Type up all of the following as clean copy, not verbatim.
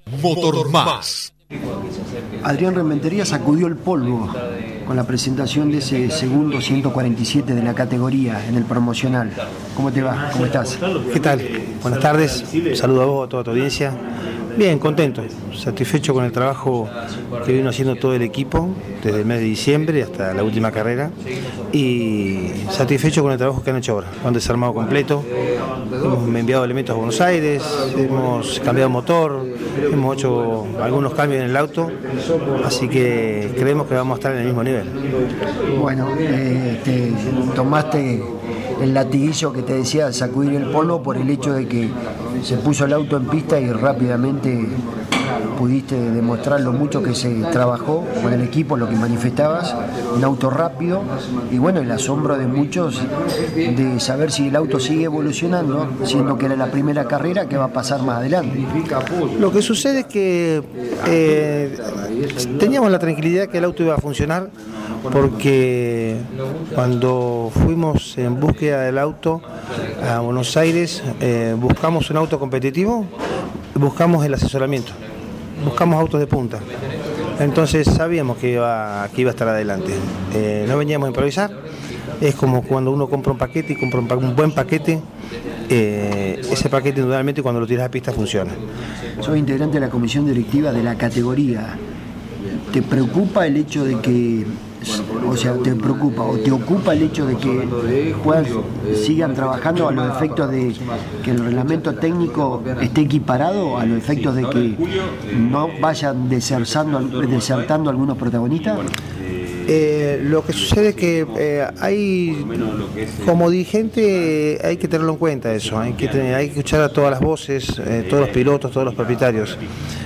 Motor Más. Adrián Rementería sacudió el polvo con la presentación de ese segundo 147 de la categoría en el promocional. ¿Cómo te va? ¿Cómo estás? ¿Qué tal? Buenas tardes. Un saludo a vos, a toda tu audiencia. Bien, contento, satisfecho con el trabajo que vino haciendo todo el equipo desde el mes de diciembre hasta la última carrera y satisfecho con el trabajo que han hecho ahora. Lo han desarmado completo, hemos enviado elementos a Buenos Aires, hemos cambiado motor, hemos hecho algunos cambios en el auto, así que creemos que vamos a estar en el mismo nivel. Bueno, tomaste el latiguillo que te decía sacudir el polvo por el hecho de que se puso el auto en pista y rápidamente pudiste demostrar lo mucho que se trabajó con el equipo, lo que manifestabas, un auto rápido y bueno, el asombro de muchos de saber si el auto sigue evolucionando, siendo que era la primera carrera, ¿qué va a pasar más adelante? Lo que sucede es que teníamos la tranquilidad que el auto iba a funcionar, porque cuando fuimos en búsqueda del auto a Buenos Aires, buscamos un auto competitivo, buscamos el asesoramiento, buscamos autos de punta. Entonces sabíamos que iba a estar adelante. No veníamos a improvisar, es como cuando uno compra un paquete y compra un buen paquete, ese paquete indudablemente cuando lo tiras a pista funciona. Soy integrante de la comisión directiva de la categoría. ¿Te preocupa el hecho de que, te preocupa o te ocupa el hecho de que sigan trabajando a los efectos de que el reglamento técnico esté equiparado, a los efectos de que no vayan desertando algunos protagonistas? Lo que sucede es que hay, como dirigente, hay que tenerlo en cuenta eso, hay que escuchar a todas las voces, todos los pilotos, todos los propietarios.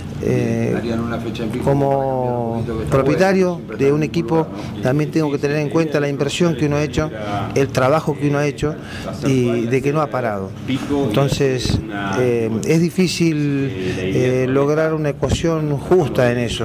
Como propietario de un equipo también tengo que tener en cuenta la inversión que uno ha hecho, el trabajo que uno ha hecho y de que no ha parado. Entonces es difícil lograr una ecuación justa en eso.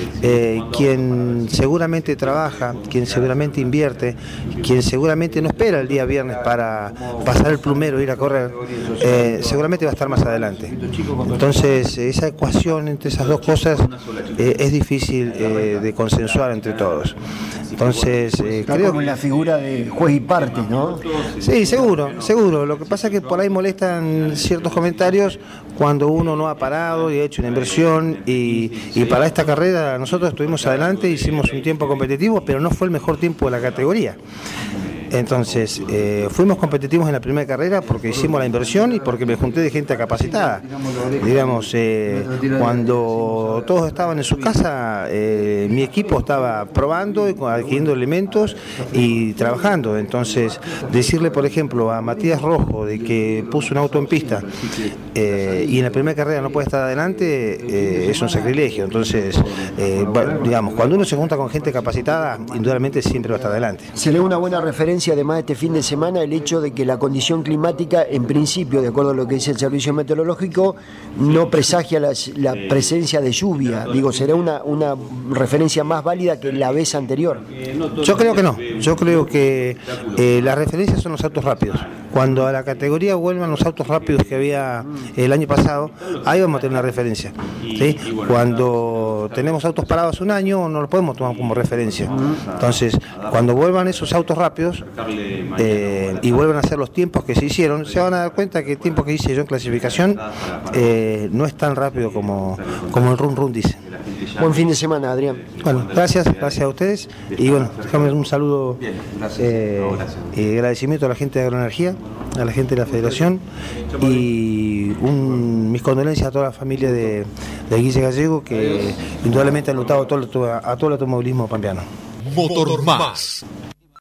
Quien seguramente trabaja, quien seguramente invierte, quien seguramente no espera el día viernes para pasar el plumero e ir a correr, seguramente va a estar más adelante. Entonces esa ecuación entre esas dos cosas es difícil de consensuar entre todos. Entonces creo como en la figura de juez y parte, ¿no? Sí, seguro. Lo que pasa es que por ahí molestan ciertos comentarios cuando uno no ha parado y ha hecho una inversión y para esta carrera nosotros estuvimos adelante, hicimos un tiempo competitivo, pero no fue el mejor tiempo de la categoría. Entonces, fuimos competitivos en la primera carrera porque hicimos la inversión y porque me junté de gente capacitada. Digamos, cuando todos estaban en su casa, mi equipo estaba probando, adquiriendo elementos y trabajando. Entonces, decirle, por ejemplo, a Matías Rojo de que puso un auto en pista y en la primera carrera no puede estar adelante, es un sacrilegio. Entonces, digamos, cuando uno se junta con gente capacitada, indudablemente siempre va a estar adelante. Se lee una buena referencia además de este fin de semana el hecho de que la condición climática, en principio, de acuerdo a lo que dice el servicio meteorológico, no presagia la presencia de lluvia. Digo, ¿será una referencia más válida que la vez anterior? Yo creo que no. Yo creo que las referencias son los autos rápidos. Cuando a la categoría vuelvan los autos rápidos que había el año pasado, ahí vamos a tener una referencia, ¿sí? Cuando tenemos autos parados un año, no los podemos tomar como referencia. Entonces, cuando vuelvan esos autos rápidos y vuelvan a hacer los tiempos que se hicieron, se van a dar cuenta que el tiempo que hice yo en clasificación no es tan rápido como el run dice. Buen fin de semana, Adrián. Bueno, gracias a ustedes y bueno, déjame un saludo y agradecimiento a la gente de Agroenergía, a la gente de la Federación y mis condolencias a toda la familia de Guille Gallego, que indudablemente han luchado a todo el automovilismo pampeano. Motor Más.